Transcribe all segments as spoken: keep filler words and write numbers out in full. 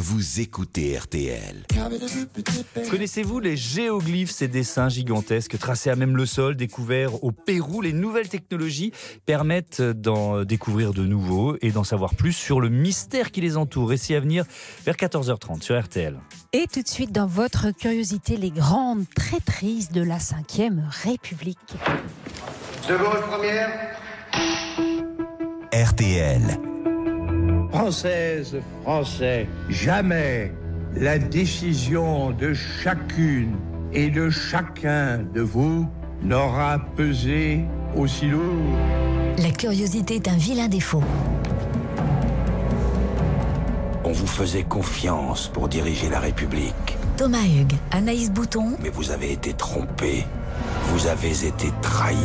vous écoutez R T L. Connaissez-vous les géoglyphes, ces dessins gigantesques tracés à même le sol, découverts au Pérou? Les nouvelles technologies permettent d'en découvrir de nouveaux et d'en savoir plus sur le mystère qui les entoure. Récit à venir vers quatorze heures trente sur R T L. Et tout de suite, dans votre curiosité, les grandes traîtrises de la cinquième République. Seconde première. R T L. Françaises, Français, jamais la décision de chacune et de chacun de vous n'aura pesé aussi lourd. La curiosité est un vilain défaut. On vous faisait confiance pour diriger la République. Thomas Hugues, Anaïs Bouton. Mais vous avez été trompés. Vous avez été trahis.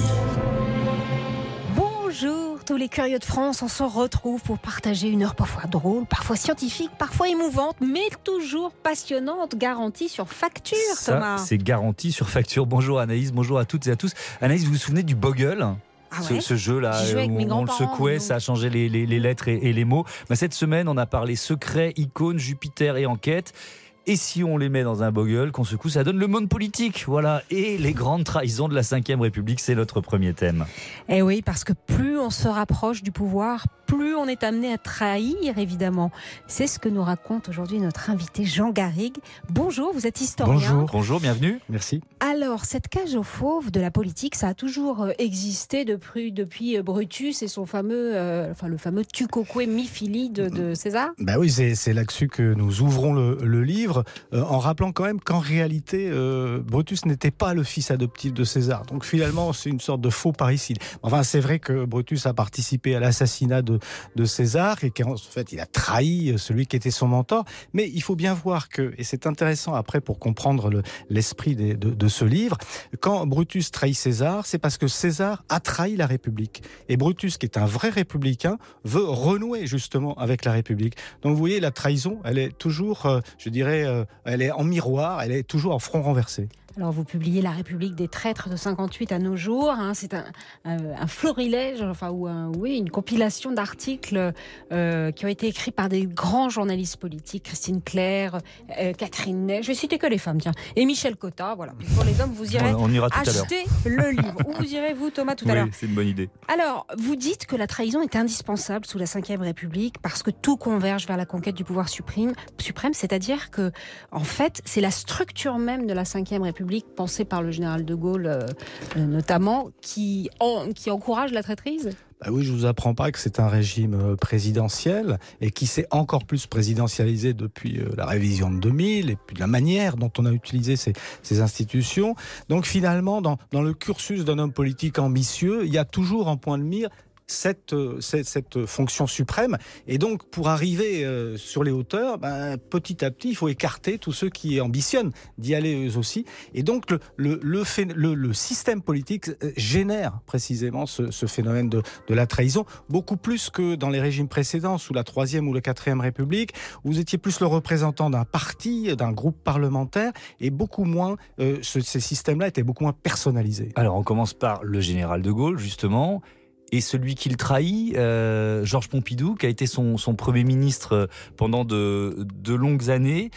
Bonjour tous les curieux de France, on se retrouve pour partager une heure parfois drôle, parfois scientifique, parfois émouvante, mais toujours passionnante, garantie sur facture, Thomas. Ça, c'est garanti sur facture. Bonjour Anaïs, bonjour à toutes et à tous. Anaïs, vous vous souvenez du Bogle ? Ah Ce, ouais ce jeu-là, où on le secouait, donc. Ça a changé les, les, les lettres et, et les mots. Mais cette semaine, on a parlé secret, icônes, Jupiter et enquête. Et si on les met dans un bogle, qu'on secoue, ça donne le monde politique. Voilà. Et les grandes trahisons de la cinquième République, c'est notre premier thème. Eh oui, parce que plus on se rapproche du pouvoir, plus on est amené à trahir, évidemment. C'est ce que nous raconte aujourd'hui notre invité Jean Garrigue. Bonjour, vous êtes historien. Bonjour. Bonjour, bienvenue. Merci. Alors, cette cage aux fauves de la politique, ça a toujours existé depuis, depuis Brutus et son fameux, euh, enfin, le fameux tu quoque mi fili de, de César. Bah oui, c'est, c'est là-dessus que nous ouvrons le, le livre, euh, en rappelant quand même qu'en réalité, euh, Brutus n'était pas le fils adoptif de César. Donc finalement, c'est une sorte de faux parricide. Enfin, c'est vrai que Brutus a participé à l'assassinat de, de César et qu'en fait, il a trahi celui qui était son mentor. Mais il faut bien voir que, et c'est intéressant après pour comprendre le, l'esprit des, de, de ce livre, quand Brutus trahit César, c'est parce que César a trahi la République. Et Brutus, qui est un vrai républicain, veut renouer justement avec la République. Donc vous voyez, la trahison, elle est toujours, euh, je dirais, euh, elle est en miroir, elle est toujours en front renversé. Alors vous publiez La République des traîtres de cinquante-huit à nos jours, hein, c'est un, un, un florilège, enfin ou un, oui, une compilation d'articles euh, qui ont été écrits par des grands journalistes politiques, Christine Claire, euh, Catherine Ney, je vais citer que les femmes, tiens, et Michel Cotta, voilà. Pour les hommes, vous irez on, on ira tout acheter le livre. Où vous irez vous, Thomas, tout oui, à l'heure. C'est une bonne idée. Alors, vous dites que la trahison est indispensable sous la cinquième République parce que tout converge vers la conquête du pouvoir suprême, suprême, c'est-à-dire que, en fait, c'est la structure même de la cinquième République pensée par le général de Gaulle euh, notamment, qui, en, qui encourage la traîtrise ? Bah oui, je vous apprends pas que c'est un régime présidentiel et qui s'est encore plus présidentialisé depuis la révision de deux mille et puis de la manière dont on a utilisé ces, ces institutions. Donc finalement, dans, dans le cursus d'un homme politique ambitieux, il y a toujours en point de mire Cette, cette, cette fonction suprême. Et donc, pour arriver euh, sur les hauteurs, ben, petit à petit, il faut écarter tous ceux qui ambitionnent d'y aller eux aussi. Et donc, le, le, le, le, le système politique génère précisément ce, ce phénomène de, de la trahison, beaucoup plus que dans les régimes précédents, sous la troisième ou la quatrième République, où vous étiez plus le représentant d'un parti, d'un groupe parlementaire, et beaucoup moins, euh, ce, ces systèmes-là étaient beaucoup moins personnalisés. Alors, on commence par le général de Gaulle, justement. Et celui qui le trahit, euh, Georges Pompidou, qui a été son, son Premier ministre pendant de, de longues années,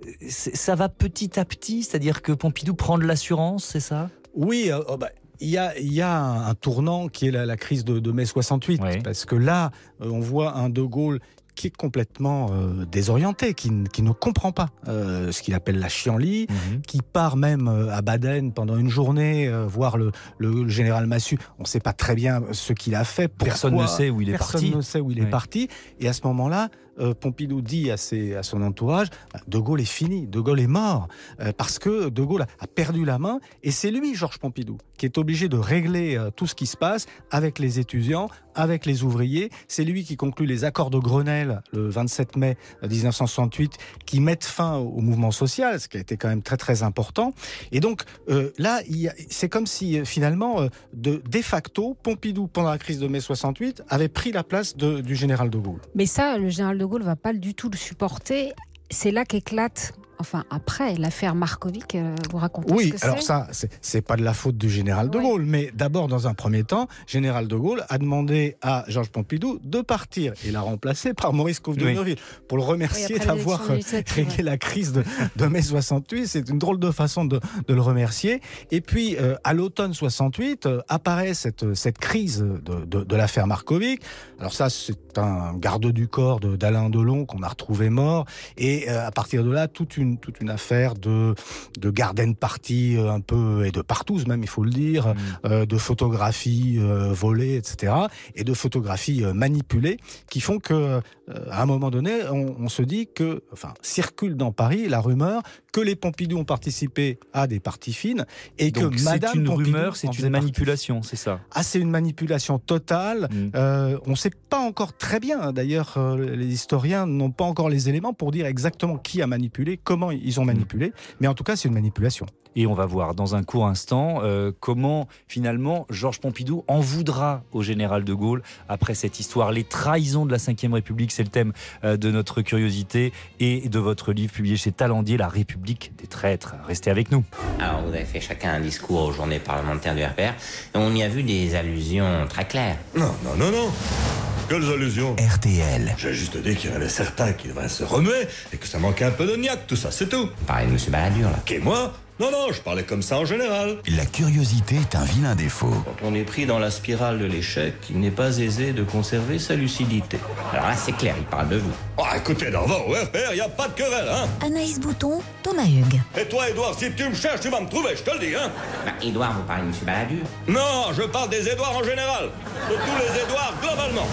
ça va petit à petit, c'est-à-dire que Pompidou prend de l'assurance, c'est ça ? Oui, euh, oh bah... Il y a, il y a un, un tournant qui est la, la crise de, de mai soixante-huit, oui. Parce que là, euh, on voit un De Gaulle qui est complètement euh, désorienté, qui, qui ne comprend pas euh, ce qu'il appelle la chienlit, mmh. qui part même euh, à Baden pendant une journée euh, voir le, le général Massu. On ne sait pas très bien ce qu'il a fait. Pourquoi. Personne ne sait où il est Personne parti. Personne ne sait où il oui. est parti. Et à ce moment-là, euh, Pompidou dit à, ses, à son entourage, De Gaulle est fini, De Gaulle est mort, euh, parce que De Gaulle a, a perdu la main. Et c'est lui, Georges Pompidou, qui est obligé de régler euh, tout ce qui se passe avec les étudiants, avec les ouvriers. C'est lui qui conclut les accords de Grenelle le vingt-sept mai dix-neuf cent soixante-huit, qui mettent fin au mouvement social, ce qui a été quand même très très important. Et donc euh, là, il y a, c'est comme si finalement, euh, de, de facto, Pompidou, pendant la crise de mai soixante-huit, avait pris la place de, du général de Gaulle. Mais ça, le général de Gaulle ne va pas du tout le supporter. C'est là qu'éclate enfin après l'affaire Markovic, euh, vous racontez Oui, ce que c'est ? alors ça, c'est, c'est pas de la faute du général de Oui. Gaulle, mais d'abord, dans un premier temps, général de Gaulle a demandé à Georges Pompidou de partir. Il l'a remplacé par Maurice Couve de Oui. Neuville pour le remercier Oui, après d'avoir l'élection de dix-sept, réglé ouais. la crise de, de mai soixante-huit. C'est une drôle de façon de, de le remercier. Et puis, euh, à l'automne soixante-huit, euh, apparaît cette, cette crise de, de, de l'affaire Markovic. Alors ça, c'est un garde du corps de, d'Alain Delon qu'on a retrouvé mort. Et euh, à partir de là, toute une, toute une affaire de, de garden party euh, un peu, et de partous même, il faut le dire, Mmh. euh, de photographies euh, volées, et cetera. Et de photographies euh, manipulées qui font que, euh, à un moment donné, on, on se dit que, enfin, circule dans Paris la rumeur que les Pompidou ont participé à des parties fines et Donc que c'est Madame une Pompidou rumeur, en c'est faisait une partie. manipulation, c'est ça. Ah, c'est une manipulation totale. Mm. Euh, on ne sait pas encore très bien. D'ailleurs, euh, les historiens n'ont pas encore les éléments pour dire exactement qui a manipulé, comment ils ont manipulé. Mais en tout cas, c'est une manipulation. Et on va voir dans un court instant euh, comment finalement Georges Pompidou en voudra au général de Gaulle après cette histoire. Les trahisons de la cinquième République, c'est le thème euh, de notre curiosité et de votre livre publié chez Talandier, La République des traîtres. Restez avec nous. Alors, vous avez fait chacun un discours aux journées parlementaires du R P R, et on y a vu des allusions très claires. Non, non, non, non. Quelles allusions? R T L. J'ai juste dit qu'il y en avait certains qui devraient se remuer et que ça manquait un peu de niaque, tout ça, c'est tout. Vous parlez de M. Balladur, là. Et moi? Non, non, je parlais comme ça en général. La curiosité est un vilain défaut. Quand on est pris dans la spirale de l'échec, il n'est pas aisé de conserver sa lucidité. Alors là, c'est clair, il parle de vous. Oh, écoutez, d'abord, au R P R, il n'y a pas de querelle, hein. Anaïs Bouton, Thomas Hugues. Et toi, Édouard, si tu me cherches, tu vas me trouver, je te le dis, hein. Bah, Édouard, vous parlez de M. Balladur? Non, je parle des Édouards en général. De tous les Édouards, globalement.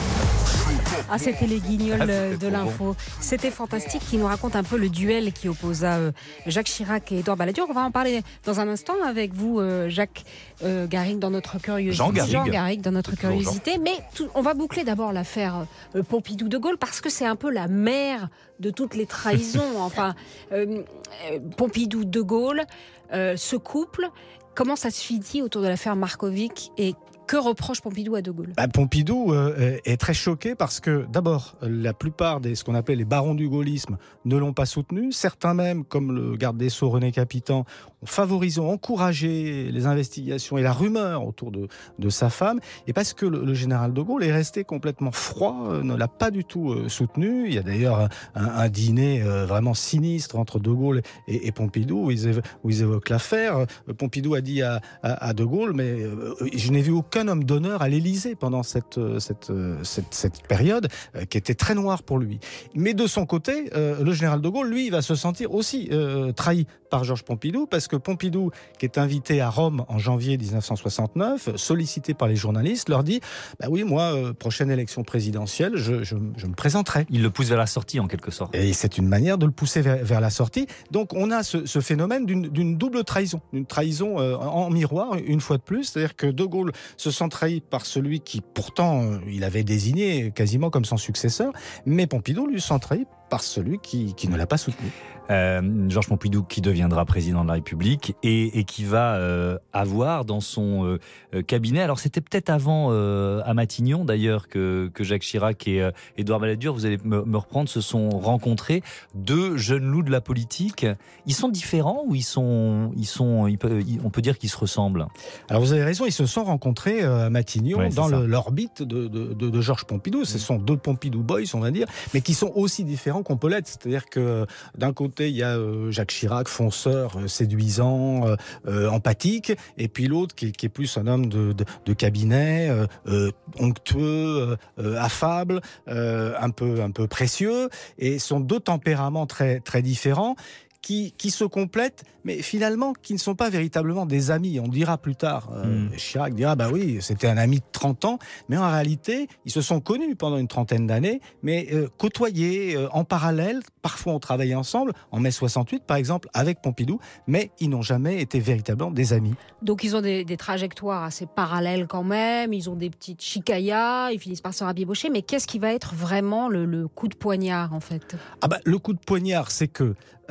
Ah, c'était les guignols Ah, c'était euh, de trop l'info. C'était fantastique, qui nous raconte un peu le duel qui opposa euh, Jacques Chirac et Édouard Balladur. On va en parler dans un instant avec vous, euh, Jacques euh, Garrigue, dans notre curiosité. Jean Garrigue. Jean Garrigue, dans notre Toujours curiosité. Mais tout- on va boucler d'abord l'affaire euh, Pompidou-De Gaulle, parce que c'est un peu la mère de toutes les trahisons. Enfin, euh, euh, Pompidou-De Gaulle, euh, ce couple, comment ça se finit autour de l'affaire Markovic et que reproche Pompidou à De Gaulle? Bah, Pompidou euh, est très choqué parce que, d'abord, la plupart des ce qu'on appelait les barons du gaullisme ne l'ont pas soutenu. Certains même, comme le garde des Sceaux René Capitan, ont favorisé, ont encouragé les investigations et la rumeur autour de, de sa femme. Et parce que le, le général de Gaulle est resté complètement froid, euh, ne l'a pas du tout euh, soutenu. Il y a d'ailleurs un, un dîner euh, vraiment sinistre entre De Gaulle et, et Pompidou où ils, évo- où ils évoquent l'affaire. Euh, Pompidou a dit à, à, à De Gaulle, mais euh, je n'ai vu aucun homme d'honneur à l'Élysée pendant cette, cette, cette, cette période euh, qui était très noire pour lui. Mais de son côté, euh, le général de Gaulle, lui, il va se sentir aussi euh, trahi par Georges Pompidou, parce que Pompidou, qui est invité à Rome en janvier dix-neuf cent soixante-neuf, sollicité par les journalistes, leur dit bah oui, moi, euh, prochaine élection présidentielle, je, je, je me présenterai. Il le pousse vers la sortie en quelque sorte. Et c'est une manière de le pousser vers, vers la sortie. Donc on a ce, ce phénomène d'une, d'une double trahison, une trahison euh, en miroir, une fois de plus, c'est-à-dire que De Gaulle se sent trahi par celui qui pourtant euh, il avait désigné quasiment comme son successeur, mais Pompidou lui se sent trahi par celui qui, qui ne l'a pas soutenu. Euh, Georges Pompidou qui deviendra président de la République et, et qui va euh, avoir dans son euh, cabinet, alors c'était peut-être avant euh, à Matignon d'ailleurs que, que Jacques Chirac et euh, Édouard Balladur, vous allez me, me reprendre, se sont rencontrés, deux jeunes loups de la politique. Ils sont différents ou ils sont, ils sont, ils peut, on peut dire qu'ils se ressemblent? Alors vous avez raison, ils se sont rencontrés à Matignon, ouais, dans le, l'orbite de, de, de, de Georges Pompidou. Ce sont deux Pompidou boys, on va dire, mais qui sont aussi différents qu'on peut l'être. C'est-à-dire que d'un côté, il y a euh, Jacques Chirac, fonceur, euh, séduisant, euh, euh, empathique, et puis l'autre qui, qui est plus un homme de, de, de cabinet, euh, euh, onctueux, euh, affable, euh, un peu, un peu précieux, et sont deux tempéraments très, très différents. Qui, qui se complètent, mais finalement qui ne sont pas véritablement des amis. On dira plus tard, euh, mmh. Chirac dira, bah oui, c'était un ami de trente ans, mais en réalité, ils se sont connus pendant une trentaine d'années, mais euh, côtoyés euh, en parallèle, parfois on travaillait ensemble, en mai soixante-huit par exemple, avec Pompidou, mais ils n'ont jamais été véritablement des amis. Donc ils ont des, des trajectoires assez parallèles quand même, ils ont des petites chicayas, ils finissent par se rabibocher, mais qu'est-ce qui va être vraiment le, le coup de poignard en fait? Ah bah, le coup de poignard, c'est que Euh,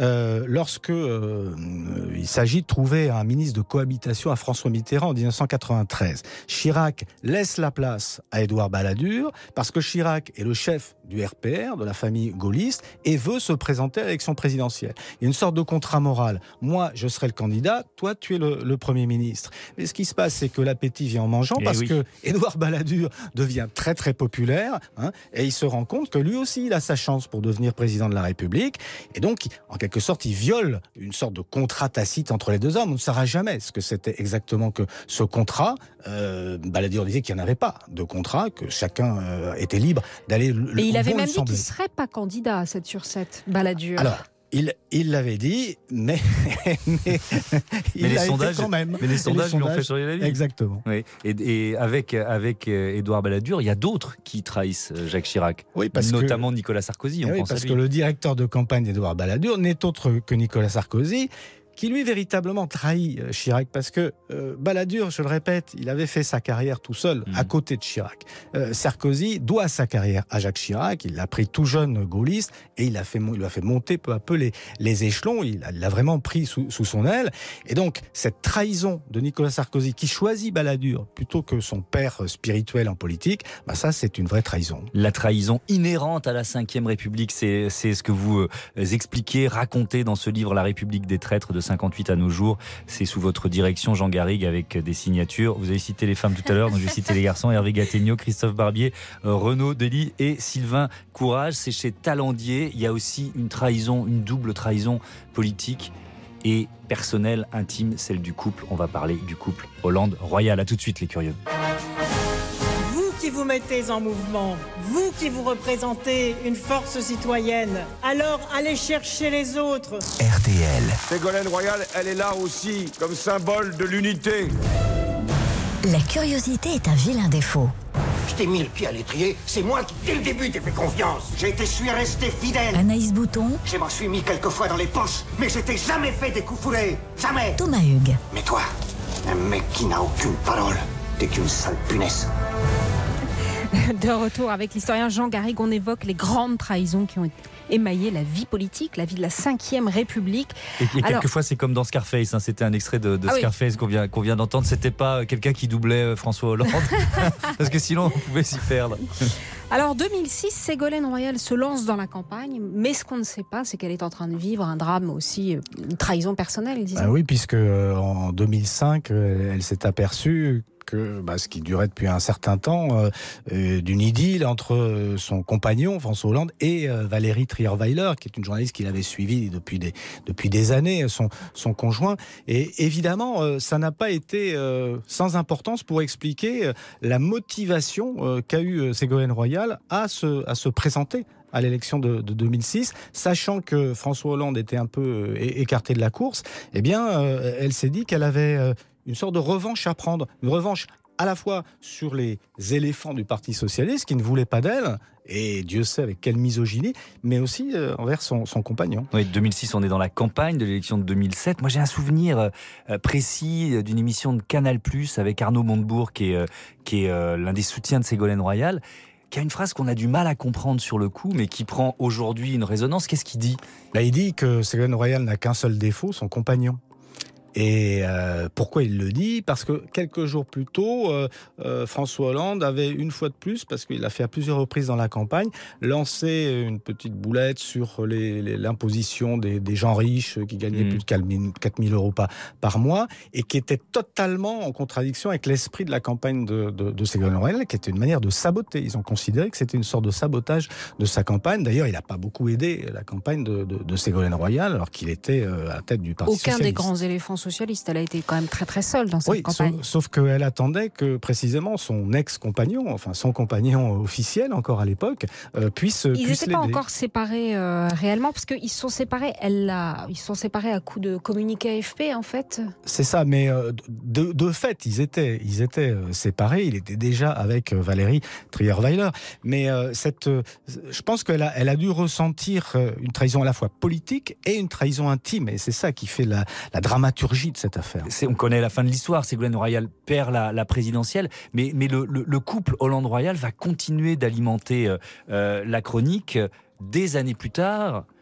euh, lorsque euh, il s'agit de trouver un ministre de cohabitation à François Mitterrand en dix-neuf cent quatre-vingt-treize. Chirac laisse la place à Édouard Balladur parce que Chirac est le chef du R P R, de la famille gaulliste, et veut se présenter à l'élection présidentielle. Il y a une sorte de contrat moral. Moi, je serai le candidat, toi, tu es le, le Premier ministre. Mais ce qui se passe, c'est que l'appétit vient en mangeant, et parce oui. que Édouard Balladur devient très très populaire, hein, et il se rend compte que lui aussi, il a sa chance pour devenir président de la République. Et donc, en quelque sorte, il viole une sorte de contrat tacite entre les deux hommes. On ne saura jamais ce que c'était exactement que ce contrat. Euh, Balladur disait qu'il n'y en avait pas de contrat, que chacun euh, était libre d'aller le Et il avait bon même lui dit semblait. qu'il ne serait pas candidat à sept sur sept, Balladur. Alors, il il l'avait dit, mais, mais il mais les l'a été sondages, quand même. mais les sondages les lui ont sondages, fait changer la vie. Exactement. Oui. Et, et avec avec euh, Édouard Balladur, il y a d'autres qui trahissent euh, Jacques Chirac, Oui, parce notamment que, Nicolas Sarkozy. eh On oui, pense parce à lui. que le directeur de campagne d'Édouard Balladur n'est autre que Nicolas Sarkozy, qui lui véritablement trahit euh, Chirac, parce que euh, Balladur, je le répète, il avait fait sa carrière tout seul, mmh. à côté de Chirac. Euh, Sarkozy doit sa carrière à Jacques Chirac, il l'a pris tout jeune gaulliste, et il a fait, il a fait monter peu à peu les, les échelons, il l'a vraiment pris sous, sous son aile, et donc cette trahison de Nicolas Sarkozy, qui choisit Balladur plutôt que son père spirituel en politique, bah ça c'est une vraie trahison. La trahison inhérente à la cinquième République, c'est, c'est ce que vous euh, expliquez, racontez dans ce livre La République des traîtres de cinquante-huit à nos jours. C'est sous votre direction, Jean Garrigue, avec des signatures. Vous avez cité les femmes tout à l'heure, donc je vais citer les garçons. Hervé Gattegno, Christophe Barbier, Renaud Delis et Sylvain Courage. C'est chez Talandier. Il y a aussi une trahison, une double trahison politique et personnelle, intime, celle du couple. On va parler du couple Hollande-Royal. À tout de suite, les curieux. Qui vous mettez en mouvement, vous qui vous représentez une force citoyenne, alors allez chercher les autres. R T L. Ségolène Royal, elle est là aussi, comme symbole de l'unité. La curiosité est un vilain défaut. Je t'ai mis le pied à l'étrier, c'est moi qui, dès le début, t'ai fait confiance. J'étais suis resté fidèle. Anaïs Bouton. Je m'en suis mis quelques fois dans les poches, mais je t'ai jamais fait des coups foulés. Jamais. Thomas Hugues. Mais toi, un mec qui n'a aucune parole, t'es qu'une sale punaise. De retour avec l'historien Jean Garrigue, on évoque les grandes trahisons qui ont émaillé la vie politique, la vie de la cinquième République. Et, et Alors, quelquefois, c'est comme dans Scarface. Hein, c'était un extrait de, de ah Scarface oui. qu'on vient, qu'on vient d'entendre. C'était pas quelqu'un qui doublait François Hollande, parce que sinon, on pouvait s'y perdre. Alors, deux mille six, Ségolène Royal se lance dans la campagne, mais ce qu'on ne sait pas, c'est qu'elle est en train de vivre un drame aussi, une trahison personnelle, disons. Ah oui, puisque euh, en deux mille cinq, euh, elle s'est aperçue que bah, ce qui durait depuis un certain temps, euh, euh, d'une idylle entre euh, son compagnon, François Hollande, et euh, Valérie Trierweiler, qui est une journaliste qu'il avait suivie depuis des, depuis des années, son, son conjoint. Et évidemment, euh, ça n'a pas été euh, sans importance pour expliquer euh, la motivation euh, qu'a eue Ségolène Royal à se, à se présenter à l'élection de, de deux mille six, sachant que François Hollande était un peu écarté de la course. Eh bien, euh, elle s'est dit qu'elle avait euh, une sorte de revanche à prendre, une revanche à la fois sur les éléphants du Parti socialiste qui ne voulaient pas d'elle, et Dieu sait avec quelle misogynie, mais aussi euh, envers son, son compagnon. Oui, deux mille six, on est dans la campagne de l'élection de deux mille sept. Moi, j'ai un souvenir euh, précis d'une émission de Canal plus, avec Arnaud Montebourg, qui est, euh, qui est euh, l'un des soutiens de Ségolène Royal, qui a une phrase qu'on a du mal à comprendre sur le coup, mais qui prend aujourd'hui une résonance. Qu'est-ce qu'il dit ? Là, il dit que Ségolène Royal n'a qu'un seul défaut, son compagnon. Et euh, pourquoi il le dit ? Parce que quelques jours plus tôt, euh, euh, François Hollande avait une fois de plus, parce qu'il l'a fait à plusieurs reprises dans la campagne, lancé une petite boulette sur les, les, l'imposition des, des gens riches qui gagnaient mmh. plus de quatre mille euros par, par mois, et qui était totalement en contradiction avec l'esprit de la campagne de, de, de Ségolène Royal, qui était une manière de saboter. Ils ont considéré que c'était une sorte de sabotage de sa campagne. D'ailleurs, il n'a pas beaucoup aidé la campagne de, de, de Ségolène Royal, alors qu'il était à la tête du Parti Aucun socialiste. Aucun des grands éléphants socialiste. Elle a été quand même très très seule dans cette oui, campagne. Sauf, sauf qu'elle attendait que précisément son ex-compagnon, enfin son compagnon officiel encore à l'époque, euh, puisse Ils puisse n'étaient l'aider. pas encore séparés euh, réellement, parce qu'ils se sont séparés. Elle l'a, ils se sont séparés à coup de communiqué A F P en fait. C'est ça, mais euh, de, de fait, ils étaient, ils étaient euh, séparés. Il était déjà avec euh, Valérie Trierweiler. Mais euh, cette, euh, je pense qu'elle a, elle a dû ressentir euh, une trahison à la fois politique et une trahison intime, et c'est ça qui fait la, la dramaturgie de cette affaire. C'est, on connaît la fin de l'histoire, Ségolène Royal perd la, la présidentielle, mais, mais le, le, le couple Hollande-Royal va continuer d'alimenter euh, la chronique des années plus tard,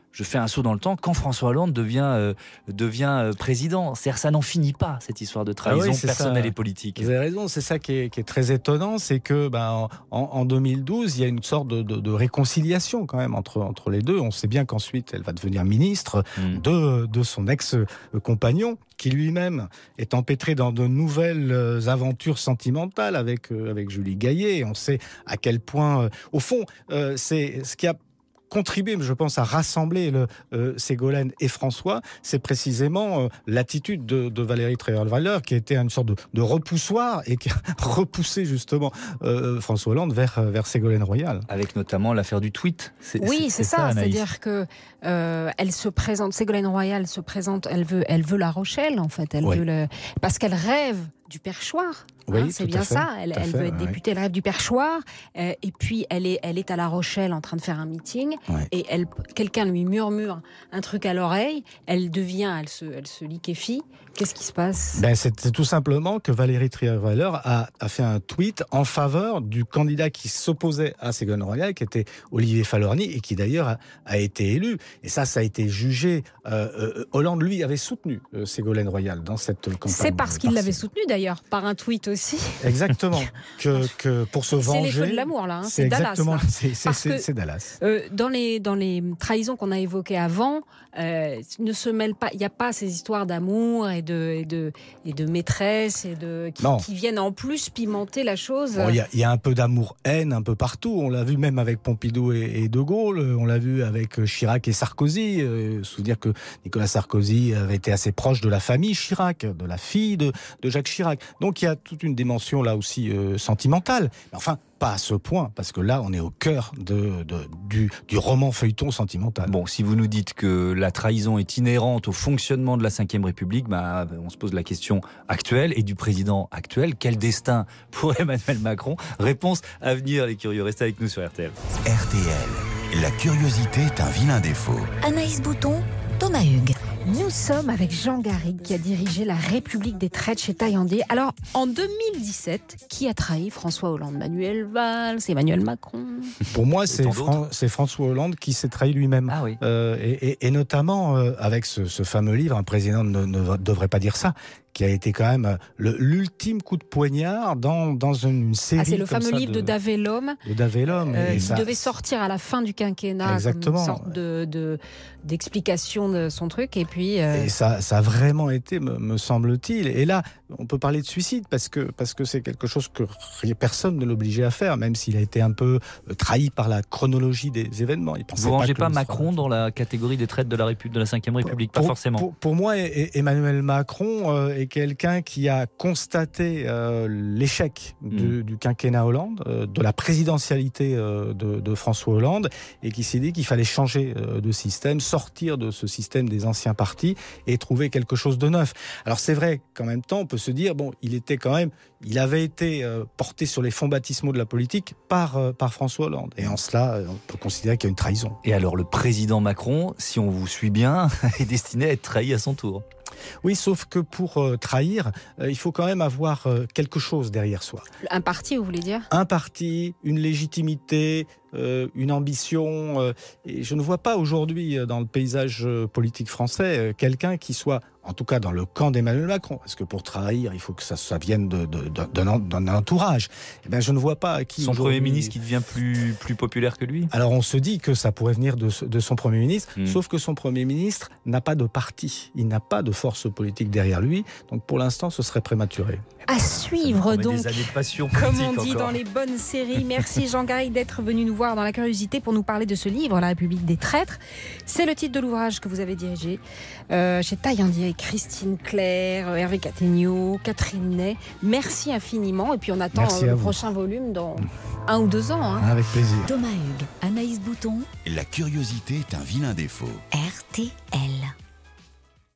je fais un saut dans le temps, quand François Hollande devient, euh, devient euh, président. C'est-à-dire ça n'en finit pas, cette histoire de trahison ah oui, personnelle ça. et politique. Vous avez raison, c'est ça qui est, qui est très étonnant, c'est que ben, en, en deux mille douze, il y a une sorte de, de, de réconciliation quand même entre, entre les deux. On sait bien qu'ensuite, elle va devenir ministre mmh. de, de son ex-compagnon, qui lui-même est empêtré dans de nouvelles aventures sentimentales avec, euh, avec Julie Gaillet. On sait à quel point, euh, au fond, euh, c'est ce qui a contribué, je pense, à rassembler le, euh, Ségolène et François, c'est précisément euh, l'attitude de, de Valérie Trierweiler, qui était une sorte de, de repoussoir et qui a repoussé justement euh, François Hollande vers, vers Ségolène Royal. Avec notamment l'affaire du tweet. C'est, oui, c'est, c'est ça, ça c'est-à-dire que euh, elle se présente, Ségolène Royal se présente, elle veut, elle veut La Rochelle en fait, elle oui. veut le, parce qu'elle rêve du perchoir. Oui, hein, c'est bien fait, ça. Elle, elle fait, veut être ouais. députée, elle rêve du perchoir. Euh, et puis, elle est, elle est à La Rochelle en train de faire un meeting. Ouais. Et elle, quelqu'un lui murmure un truc à l'oreille. Elle devient, elle se, elle se liquéfie. Qu'est-ce qui se passe ? Ben, c'est, c'est tout simplement que Valérie Trierweiler a, a fait un tweet en faveur du candidat qui s'opposait à Ségolène Royal, qui était Olivier Falorni, et qui d'ailleurs a, a été élu. Et ça, ça a été jugé. Euh, euh, Hollande, lui, avait soutenu euh, Ségolène Royal dans cette campagne. C'est parce qu'il l'avait soutenu d'ailleurs, par un tweet aussi. Exactement. que, que pour se venger. C'est les feux de l'amour, là. Hein. C'est, c'est Dallas. Là. C'est, c'est, c'est, c'est Dallas. Euh, dans, les, dans les trahisons qu'on a évoquées avant, euh, ne se mêlent pas. Il n'y a pas ces histoires d'amour et de, et de, et de maîtresse et de, qui, qui viennent en plus pimenter la chose. Il bon, y, y a un peu d'amour-haine un peu partout. On l'a vu même avec Pompidou et, et De Gaulle. On l'a vu avec Chirac et Sarkozy. Euh, se dire que Nicolas Sarkozy avait été assez proche de la famille Chirac, de la fille de, de Jacques Chirac. Donc il y a toute une dimension là aussi euh, sentimentale. Mais enfin, pas à ce point, parce que là, on est au cœur de, de, du, du roman feuilleton sentimental. Bon, si vous nous dites que la trahison est inhérente au fonctionnement de la cinquième République, bah, on se pose la question actuelle et du président actuel. Quel destin pour Emmanuel Macron ? Réponse à venir, les curieux. Restez avec nous sur R T L. R T L, la curiosité est un vilain défaut. Anaïs Bouton, Thomas Hugues. Nous sommes avec Jean Garrigue qui a dirigé la République des traites chez Taillandier. Alors, en deux mille dix-sept, qui a trahi François Hollande ? Manuel Valls, Emmanuel Macron ? Pour moi, c'est, Fran- c'est François Hollande qui s'est trahi lui-même. Ah oui. euh, et, et, et notamment euh, avec ce, ce fameux livre, un président ne, ne devrait pas dire ça, qui a été quand même le, l'ultime coup de poignard dans, dans une, une série. Ah, c'est le comme fameux ça livre de, de Davé Lhomme. De Davé Lhomme. Euh, il ça, devait sortir à la fin du quinquennat. Exactement. Comme une sorte de, de, d'explication de son truc. Et puis. Euh... Et ça, ça a vraiment été, me, me semble-t-il. Et là, on peut parler de suicide parce que, parce que c'est quelque chose que personne ne l'obligeait à faire, même s'il a été un peu trahi par la chronologie des événements. Il Vous ne rangez pas, pas Macron dans la catégorie des traites de la, République, de la cinquième République, pour, pas forcément. Pour, pour moi, Emmanuel Macron euh, est quelqu'un qui a constaté euh, l'échec du, mmh. du quinquennat Hollande, euh, de la présidentialité euh, de, de François Hollande, et qui s'est dit qu'il fallait changer euh, de système, sortir de ce système des anciens partis et trouver quelque chose de neuf. Alors c'est vrai qu'en même temps, on peut se dire, bon, il était quand même, il avait été euh, porté sur les fonds baptismaux de la politique par, euh, par François Hollande. Et en cela, euh, on peut considérer qu'il y a une trahison. Et alors le président Macron, si on vous suit bien, est destiné à être trahi à son tour. Oui, sauf que pour euh, trahir, euh, il faut quand même avoir euh, quelque chose derrière soi. Un parti, vous voulez dire ? Un parti, une légitimité, euh, une ambition. Euh, et je ne vois pas aujourd'hui euh, dans le paysage euh, politique français euh, quelqu'un qui soit, en tout cas dans le camp d'Emmanuel Macron, parce que pour trahir, il faut que ça, ça vienne de, de, de, d'un, d'un entourage. Eh bien, je ne vois pas qui. Son Premier ministre qui devient plus, plus populaire que lui ? Alors on se dit que ça pourrait venir de, de son Premier ministre, mmh. sauf que son Premier ministre n'a pas de parti, il n'a pas de force politique derrière lui, donc pour l'instant ce serait prématuré. À suivre donc, des années de passion comme on dit encore. dans les bonnes séries. Merci Jean Garrigue d'être venu nous voir dans La Curiosité pour nous parler de ce livre, La République des traîtres. C'est le titre de l'ouvrage que vous avez dirigé euh, chez Taillandier, Christine Claire, Hervé Cattegnaud, Catherine Ney. Merci infiniment et puis on attend euh, le vous. prochain volume dans un ou deux ans. Hein. Avec plaisir. Thomas Hugues, Anaïs Bouton. La curiosité est un vilain défaut. R T L.